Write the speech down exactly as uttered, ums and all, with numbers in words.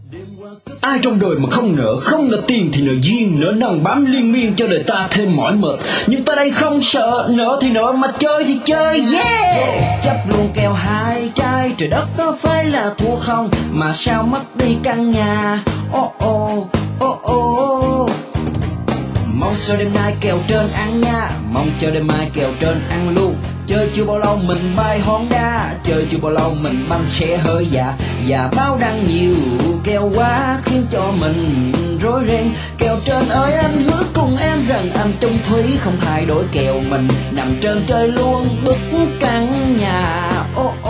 Ai trong đời mà không nợ, không nợ tiền thì nợ duyên, nợ nần bám liên miên cho đời ta thêm mỏi mệt. Nhưng ta đây không sợ, nợ thì nợ mà chơi thì chơi, yeah! Chấp luôn kèo hai trai, trời đất có phải là thua không, mà sao mất đi căn nhà, oh oh, oh oh. Mong sao đêm nay kèo trên ăn nha, mong cho đêm mai kèo trên ăn luôn. Chơi chưa bao lâu mình bay Honda, chơi chưa bao lâu mình banh xe hơi già. Và báo đăng nhiều kèo quá khiến cho mình rối ren. Kèo trên ơi anh hứa cùng em rằng anh chung thủy không thay đổi kèo mình. Nằm trên chơi luôn bức căn nhà, oh, oh.